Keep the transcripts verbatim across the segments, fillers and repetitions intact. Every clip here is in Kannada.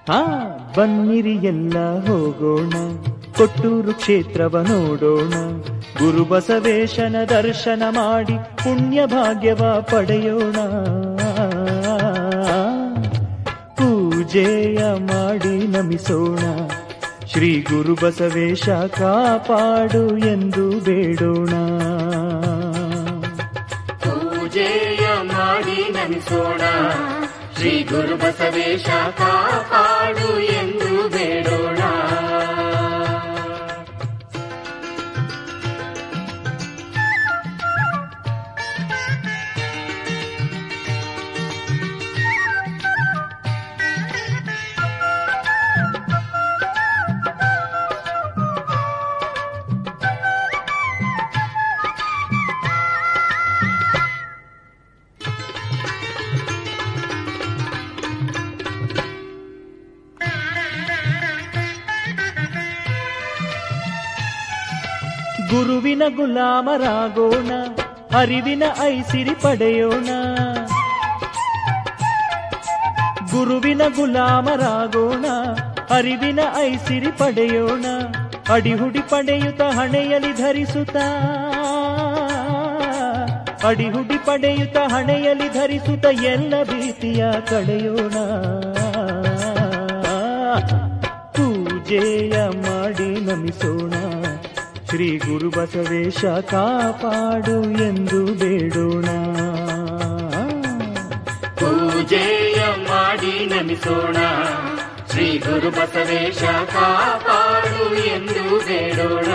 ಹಾ ಬನ್ನಿರಿ ಎಲ್ಲ ಹೋಗೋಣ, ಕೊಟ್ಟೂರು ಕ್ಷೇತ್ರವ ನೋಡೋಣ, ಗುರು ಬಸವೇಶನ ದರ್ಶನ ಮಾಡಿ ಪುಣ್ಯ ಭಾಗ್ಯವ ಪಡೆಯೋಣ. ಪೂಜೆಯ ಮಾಡಿ ನಮಿಸೋಣ, ಶ್ರೀ ಗುರು ಬಸವೇಶ ಕಾಪಾಡು ಎಂದು ಬೇಡೋಣ. ಪೂಜೆಯ ಮಾಡಿ ನಮಿಸೋಣ, ಶ್ರೀ ಗುರು ಬಸವೇಶ ಕಾಪಾಡು ಎಂದು ಬೇಡೋಣ. ಗುರುವಿನ ಗುಲಾಮರಾಗೋಣ, ಅರಿವಿನ ಐಸಿರಿ ಪಡೆಯೋಣ. ಗುರುವಿನ ಗುಲಾಮರಾಗೋಣ, ಅರಿವಿನ ಐಸಿರಿ ಪಡೆಯೋಣ. ಅಡಿಹುಡಿ ಪಡೆಯುತ್ತ ಹಣೆಯಲ್ಲಿ ಧರಿಸುತ್ತ, ಅಡಿಹುಡಿ ಪಡೆಯುತ್ತ ಹಣೆಯಲ್ಲಿ ಧರಿಸುತ್ತ ಎಲ್ಲ ಭೀತಿಯ ಕಳೆಯೋಣ. ಪೂಜೆಯ ಮಾಡಿ ನಮಿಸೋಣ, ಶ್ರೀ ಗುರು ಬಸವೇಶ ಕಾಪಾಡು ಎಂದು ಬೇಡೋಣ. ಪೂಜೆಯ ಮಾಡಿ ನಮಿಸೋಣ, ಶ್ರೀ ಗುರು ಬಸವೇಶ ಕಾಪಾಡು ಎಂದು ಬೇಡೋಣ.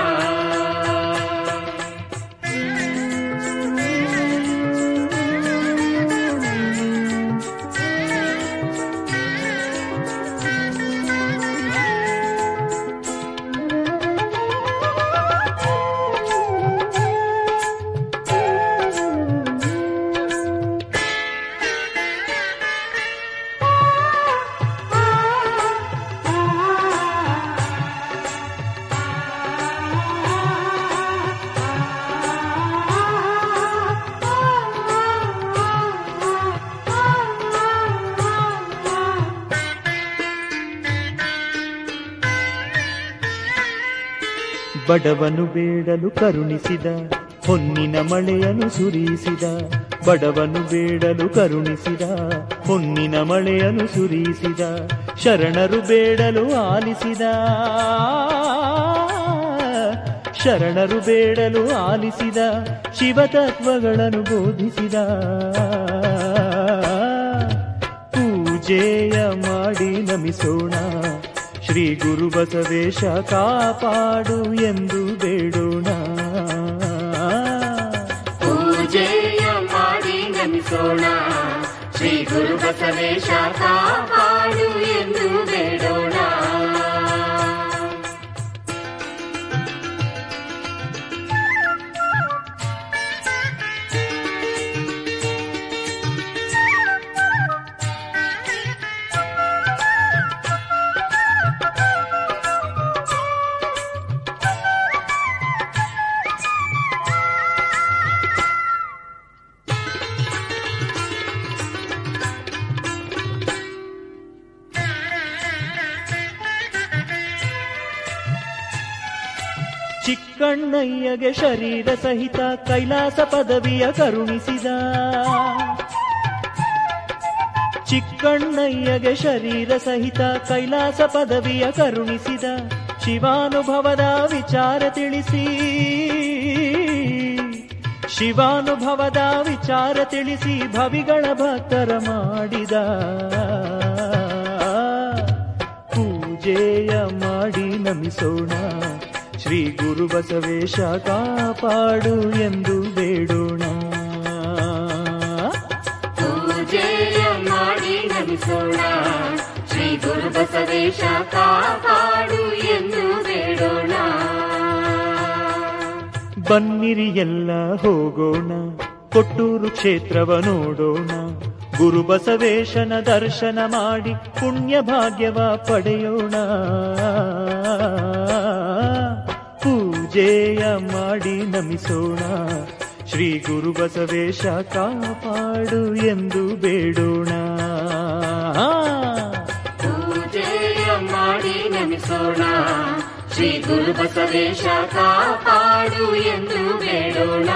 ಬಡವನು ಬೇಡಲು ಕರುಣಿಸಿದ, ಹೊನ್ನಿನ ಮಳೆಯನ್ನು ಸುರಿಸಿದ. ಬಡವನು ಬೇಡಲು ಕರುಣಿಸಿದ, ಹೊನ್ನಿನ ಮಳೆಯನ್ನು ಸುರಿಸಿದ. ಶರಣರು ಬೇಡಲು ಆಲಿಸಿದ, ಶರಣರು ಬೇಡಲು ಆಲಿಸಿದ. ಶಿವತತ್ವಗಳನ್ನು ಬೋಧಿಸಿದ. ಪೂಜೆಯ ಮಾಡಿ ನಮಿಸೋಣ, ಶ್ರೀ ಗುರು ಬಸವೇಶ ಕಾಪಾಡು ಎಂದು ಬೇಡೋಣ. ಪೂಜೆಯ ಮಾಡಿ ನಮಿಸೋಣ, ಶ್ರೀ ಗುರು ಬಸವೇಶ ಕಾಪಾಡು ಎಂದು ಬೇಡೋಣ. ಚಿಕ್ಕಣ್ಣಯ್ಯಗೆ ಶರೀರ ಸಹಿತ ಕೈಲಾಸ ಪದವಿಯ ಕರುಣಿಸಿದ. ಚಿಕ್ಕಣ್ಣಯ್ಯಗೆ ಶರೀರ ಸಹಿತ ಕೈಲಾಸ ಪದವಿಯ ಕರುಣಿಸಿದ. ಶಿವಾನುಭವದ ವಿಚಾರ ತಿಳಿಸಿ, ಶಿವಾನುಭವದ ವಿಚಾರ ತಿಳಿಸಿ ಭವಿಗಳ ಭಕ್ತರ ಮಾಡಿದ. ಪೂಜೆಯ ಮಾಡಿ ನಮಿಸೋಣ, ಶ್ರೀ ಗುರು ಬಸವೇಶ ಕಾಪಾಡು ಎಂದು ಬೇಡೋಣ. ಪೂಜೆಯ ಮಾಡಿ ನಮಿಸೋಣ, ಶ್ರೀ ಗುರು ಬಸವೇಶ ಕಾಪಾಡು ಎಂದು ಬೇಡೋಣ. ಬನ್ನಿರಿ ಎಲ್ಲ ಹೋಗೋಣ, ಕೊಟ್ಟೂರು ಕ್ಷೇತ್ರವ ನೋಡೋಣ, ಗುರು ಬಸವೇಶನ ದರ್ಶನ ಮಾಡಿ ಪುಣ್ಯ ಭಾಗ್ಯವ ಪಡೆಯೋಣ. ಪೂಜೆಯ ಮಾಡಿ ನಮಿಸೋಣ, ಶ್ರೀ ಗುರು ಬಸವೇಶ ಕಾಪಾಡು ಎಂದು ಬೇಡೋಣ. ಪೂಜೆ ಮಾಡಿ ನಮಿಸೋಣ. ಶ್ರೀ ಗುರು ಬಸವೇಶ ಕಾಪಾಡು ಎಂದು ಬೇಡೋಣ.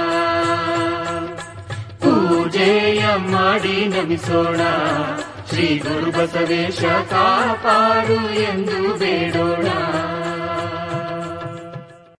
ಪೂಜೆಯ ಮಾಡಿ ನಮಿಸೋಣ. ಶ್ರೀ ಗುರು ಬಸವೇಶ ಕಾಪಾಡು ಎಂದು ಬೇಡೋಣ.